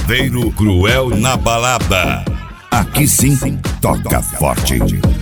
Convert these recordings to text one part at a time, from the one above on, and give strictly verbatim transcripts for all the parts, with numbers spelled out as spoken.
Saveiro Cruel na balada. Aqui sim, toca forte.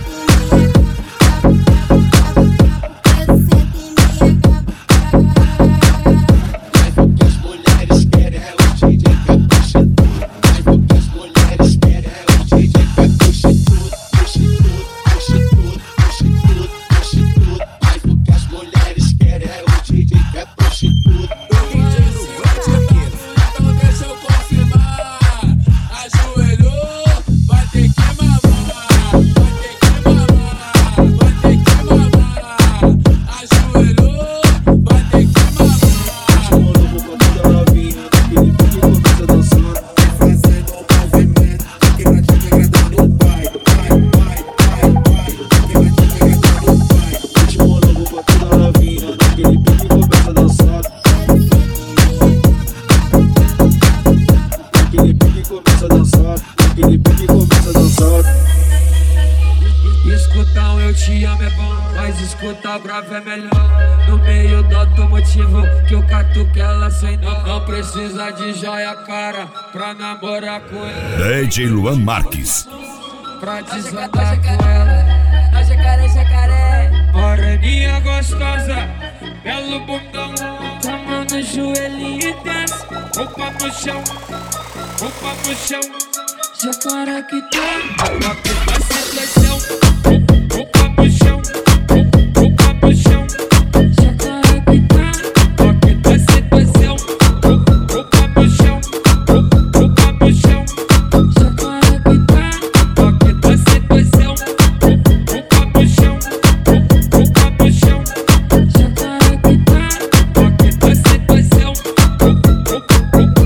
Escutão, eu te amo é bom, mas escutar bravo é melhor. No meio do automotivo que eu catuco ela sem não. Não precisa de joia cara pra namorar com ela. D J Luan Marques. Pra desandar com ela. Na jacaré, jacaré. Moreninha gostosa, belo bundão. A mão no joelhinho e desce. Roupa no chão, roupa no chão. Jacaré que tá, aqui vai ser pressão. Roupa no chão, roupa no chão. Jacaré que tá, aqui vai ser pressão. Roupa no chão, roupa no chão. Jacaré que tá, aqui vai ser pressão. Roupa no chão, roupa no chão. Jacaré que tá, aqui vai ser pressão. Roupa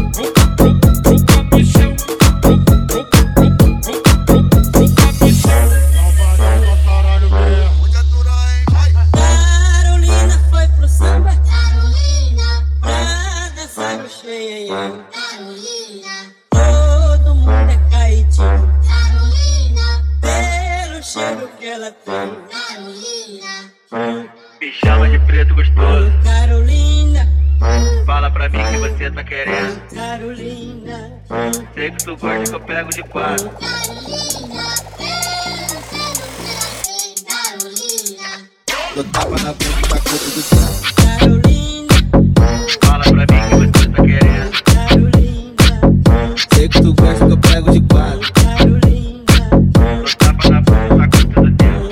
no chão. Carolina foi pro samba. Carolina, pra dançar no cheio. Carolina, todo mundo é caidinho. Carolina, pelo cheiro que ela tem. Carolina, me chama de preto gostoso. Carolina, Fala pra mim que você tá querendo. Carolina, Sei que tu gosta que eu pego de quatro. Eu tava na boca da coisa do tempo. Carolina, Fala pra mim que você tá querendo. Carolina, Sei que tu gosta que eu pego de quatro. Carolina, Eu tava na boca da coisa do tempo.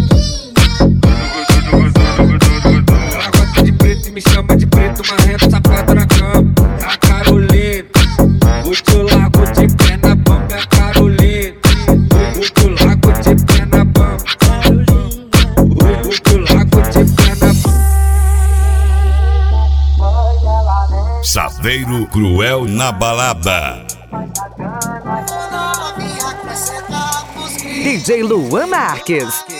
Ela gosta de preto e me chama de preto, marrento, safado na cama. A Carolina, o tio largo de pé na bamba. É a Carolina, o tio largo de pé na bamba. O tio largo de pé na bamba. Saveiro Cruel na balada. D J Luan Marques.